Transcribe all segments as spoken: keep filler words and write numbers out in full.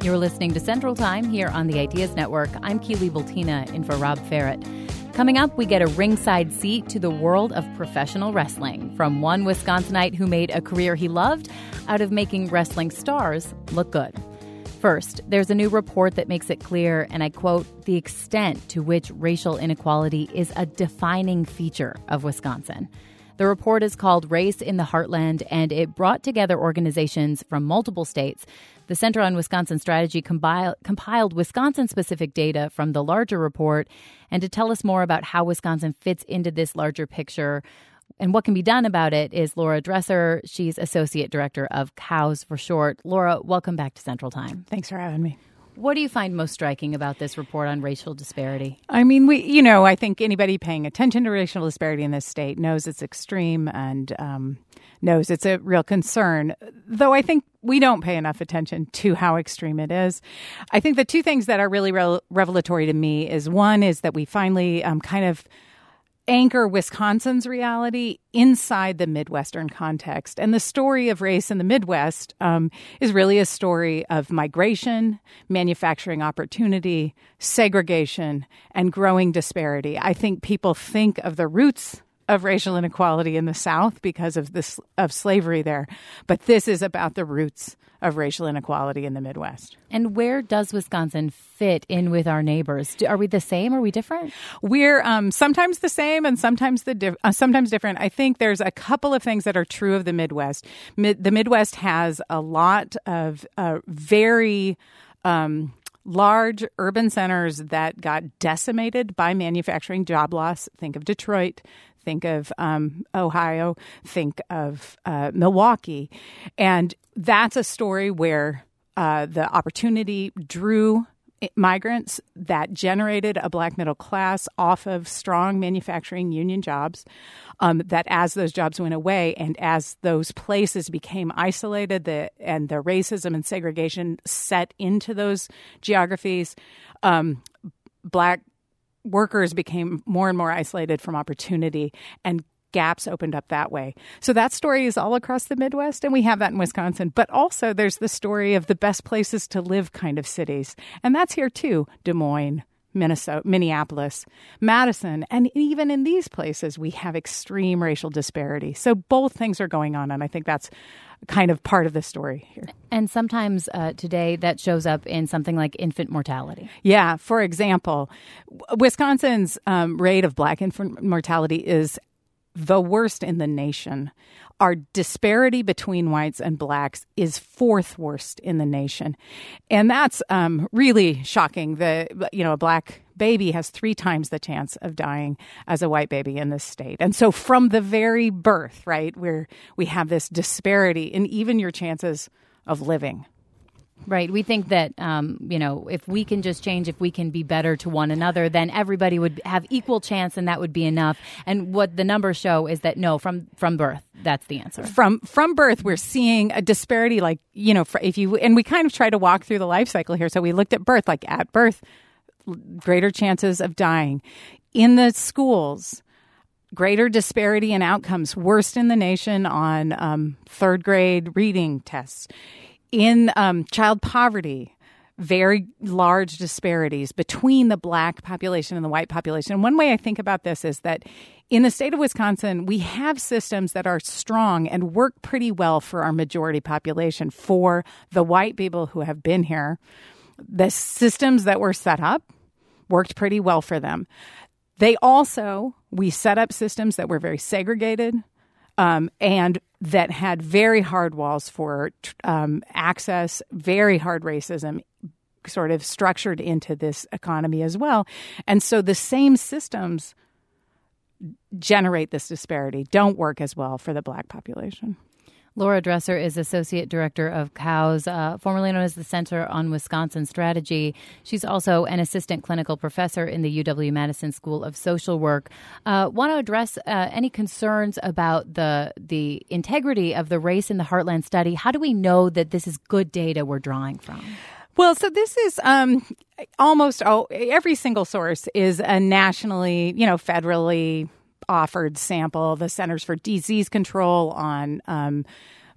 You're listening to Central Time here on the Ideas Network. I'm Keely Bultina in for Rob Ferrett. Coming up, we get a ringside seat to the world of professional wrestling from one Wisconsinite who made a career he loved out of making wrestling stars look good. First, there's a new report that makes it clear, and I quote, the extent to which racial inequality is a defining feature of Wisconsin. The report is called Race in the Heartland, and it brought together organizations from multiple states. The Center on Wisconsin Strategy compile, compiled Wisconsin-specific data from the larger report. And to tell us more about how Wisconsin fits into this larger picture and what can be done about it is Laura Dresser. She's Associate Director of C O W S for short. Laura, welcome back to Central Time. Thanks for having me. What do you find most striking about this report on racial disparity? I mean, we, you know, I think anybody paying attention to racial disparity in this state knows it's extreme and um, knows it's a real concern, though I think we don't pay enough attention to how extreme it is. I think the two things that are really re- revelatory to me is one is that we finally um, kind of anchor Wisconsin's reality inside the Midwestern context. And the story of race in the Midwest um, is really a story of migration, manufacturing opportunity, segregation, and growing disparity. I think people think of the roots of racial inequality in the South because of this of slavery there. But this is about the roots of racial inequality in the Midwest. And where does Wisconsin fit in with our neighbors? Do, are we the same? Are we different? We're um, sometimes the same and sometimes the di- uh, sometimes different. I think there's a couple of things that are true of the Midwest. Mid- the Midwest has a lot of uh, very um, large urban centers that got decimated by manufacturing job loss. Think of Detroit. Think of um, Ohio, think of uh, Milwaukee. And that's a story where uh, the opportunity drew migrants that generated a black middle class off of strong manufacturing union jobs, um, that as those jobs went away and as those places became isolated the, and the racism and segregation set into those geographies, um, black workers became more and more isolated from opportunity, and gaps opened up that way. So that story is all across the Midwest, and we have that in Wisconsin. But also there's the story of the best places to live kind of cities. And that's here too. Des Moines, Minnesota, Minneapolis, Madison. And even in these places, we have extreme racial disparity. So both things are going on, and I think that's kind of part of the story here. And sometimes uh, today that shows up in something like infant mortality. Yeah. For example, Wisconsin's um, rate of black infant mortality is the worst in the nation. Our disparity between whites and blacks is fourth worst in the nation. And that's um, really shocking. The, you know, a black baby has three times the chance of dying as a white baby in this state. And so from the very birth, right, where we have this disparity in even your chances of living. Right. We think that, um, you know, if we can just change, if we can be better to one another, then everybody would have equal chance and that would be enough. And what the numbers show is that, no, from from birth, that's the answer. From from birth, we're seeing a disparity like, you know, if you and we kind of try to walk through the life cycle here. So we looked at birth, like at birth, greater chances of dying. In the schools, greater disparity in outcomes, worst in the nation on um, third grade reading tests. In um, child poverty, very large disparities between the black population and the white population. And one way I think about this is that in the state of Wisconsin, we have systems that are strong and work pretty well for our majority population, for the white people who have been here. The systems that were set up worked pretty well for them. They also, we set up systems that were very segregated, Um, and that had very hard walls for um, access, very hard racism sort of structured into this economy as well. And so the same systems generate this disparity, don't work as well for the black population. Laura Dresser is Associate Director of C O W S, uh, formerly known as the Center on Wisconsin Strategy. She's also an Assistant Clinical Professor in the U W-Madison School of Social Work. Uh, want to address uh, any concerns about the the integrity of the Race in the Heartland study? How do we know that this is good data we're drawing from? Well, so this is um, almost oh, every single source is a nationally, you know, federally offered sample. The Centers for Disease Control on um,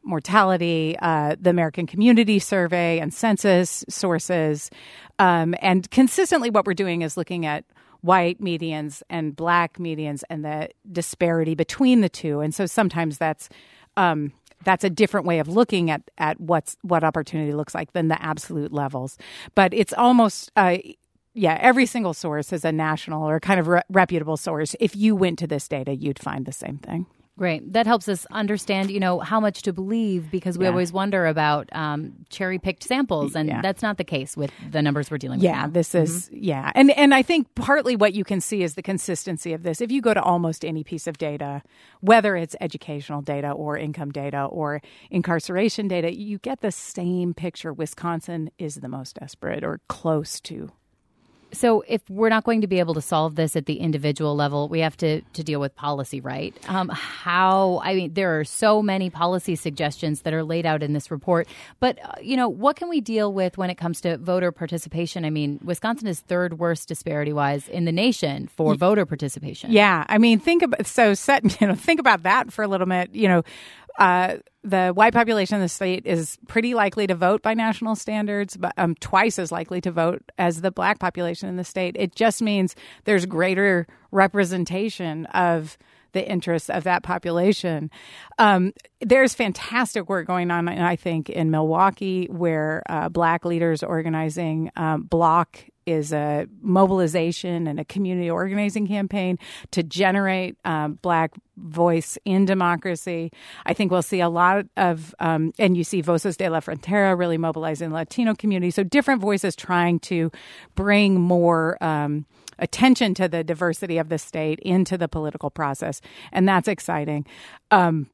mortality, uh, the American Community Survey and census sources. Um, and consistently what we're doing is looking at white medians and black medians and the disparity between the two. And so sometimes that's um, that's a different way of looking at, at what's what opportunity looks like than the absolute levels. But it's almost... Uh, Yeah, every single source is a national or kind of re- reputable source. If you went to this data, you'd find the same thing. Great. That helps us understand, you know, how much to believe, because we yeah. always wonder about um, cherry-picked samples, and yeah. that's not the case with the numbers we're dealing with Yeah, now. this is, mm-hmm. yeah. And and I think partly what you can see is the consistency of this. If you go to almost any piece of data, whether it's educational data or income data or incarceration data, you get the same picture. Wisconsin is the most desperate or close to. So if we're not going to be able to solve this at the individual level, we have to, to deal with policy, right? Um, how, I mean, there are so many policy suggestions that are laid out in this report. But, uh, you know, what can we deal with when it comes to voter participation? I mean, Wisconsin is third worst disparity-wise in the nation for y- voter participation. Yeah. I mean, think about, so set, you know, think about that for a little bit. You know, uh, the white population in the state is pretty likely to vote by national standards, but um, twice as likely to vote as the black population in the state. It just means there's greater representation of the interests of that population. Um, there's fantastic work going on, I think, in Milwaukee, where uh, black leaders organizing um, Block is a mobilization and a community organizing campaign to generate um, black voice in democracy. I think we'll see a lot of, um, and you see Voces de la Frontera really mobilizing the Latino community. So different voices trying to bring more um, attention to the diversity of the state into the political process. And that's exciting. Um,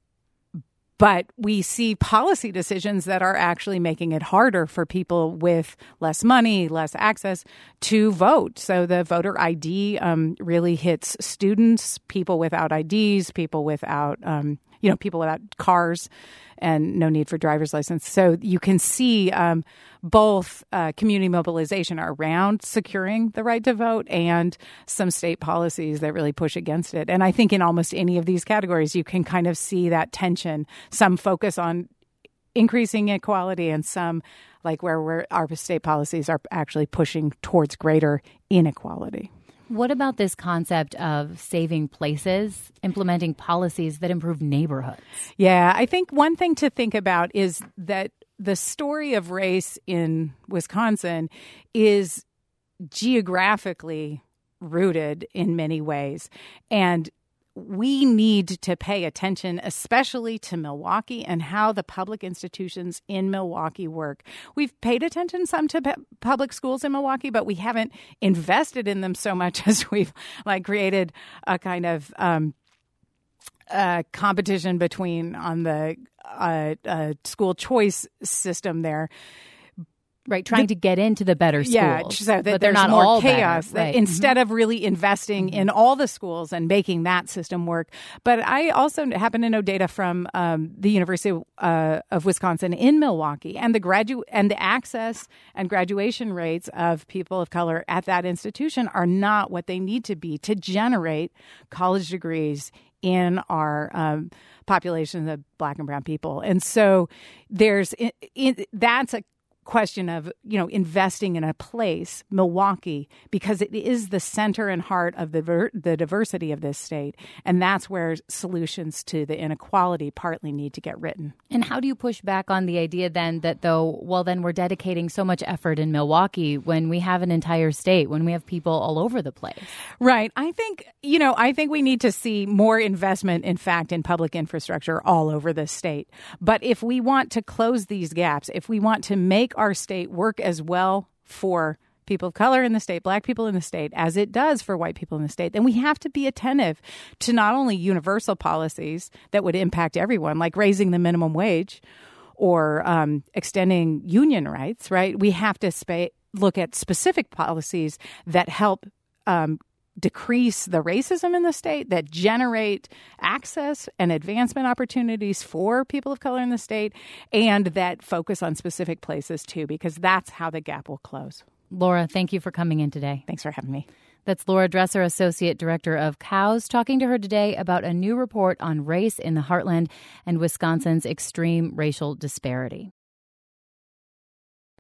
But we see policy decisions that are actually making it harder for people with less money, less access to vote. So the voter I D um, really hits students, people without I Ds, people without, um, you know, people without cars and no need for driver's license. So you can see um, both uh, community mobilization around securing the right to vote and some state policies that really push against it. And I think in almost any of these categories, you can kind of see that tension. Some focus on increasing equality and some, like where we're, our state policies are actually pushing towards greater inequality. What about this concept of saving places, implementing policies that improve neighborhoods? Yeah, I think one thing to think about is that the story of race in Wisconsin is geographically rooted in many ways. And we need to pay attention, especially to Milwaukee and how the public institutions in Milwaukee work. We've paid attention some to p- public schools in Milwaukee, but we haven't invested in them so much as we've like created a kind of um, uh, competition between on the uh, uh, school choice system there. Right, trying the, to get into the better schools. Yeah, so that but there's not more all chaos. Better, right. Instead mm-hmm. of really investing mm-hmm. in all the schools and making that system work. But I also happen to know data from um, the University of, uh, of Wisconsin in Milwaukee, and the gradu- and the access and graduation rates of people of color at that institution are not what they need to be to generate college degrees in our um, population of black and brown people. And so there's it, it, that's a question of, you know, investing in a place, Milwaukee, because it is the center and heart of the ver- the diversity of this state. And that's where solutions to the inequality partly need to get written. And how do you push back on the idea then that, though, well, then we're dedicating so much effort in Milwaukee when we have an entire state, when we have people all over the place? Right. I think, you know, I think we need to see more investment, in fact, in public infrastructure all over the state. But if we want to close these gaps, if we want to make our state work as well for people of color in the state, black people in the state, as it does for white people in the state, then we have to be attentive to not only universal policies that would impact everyone, like raising the minimum wage or um, extending union rights, right? We have to sp- look at specific policies that help um, decrease the racism in the state, that generate access and advancement opportunities for people of color in the state, and that focus on specific places too, because that's how the gap will close. Laura, thank you for coming in today. Thanks for having me. That's Laura Dresser, Associate Director of C O W S, talking to her today about a new report on race in the Heartland and Wisconsin's extreme racial disparity.